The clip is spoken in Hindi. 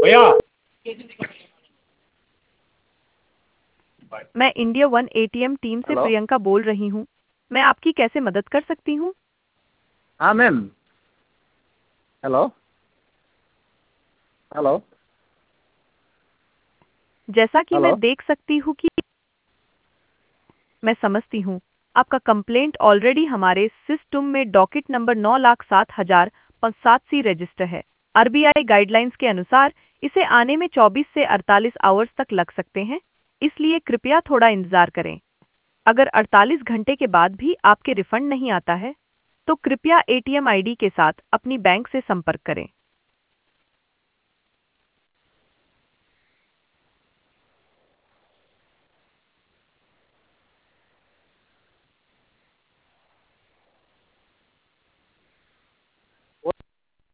भैया मैं इंडिया वन एटीएम टीम से हेलो। प्रियंका बोल रही हूँ। मैं आपकी कैसे मदद कर सकती हूँ? हाँ मैम। हेलो हेलो जैसा कि मैं हेलो। देख सकती हूँ कि मैं समझती हूँ, आपका कंप्लेंट ऑलरेडी हमारे सिस्टम में डॉकेट नंबर 9,07,587 रजिस्टर है। आरबीआई गाइडलाइंस के अनुसार इसे आने में 24 से 48 आवर्स तक लग सकते हैं, इसलिए कृपया थोड़ा इंतजार करें। अगर 48 घंटे के बाद भी आपके रिफंड नहीं आता है, तो कृपया एटीएम आईडी के साथ अपनी बैंक से संपर्क करें।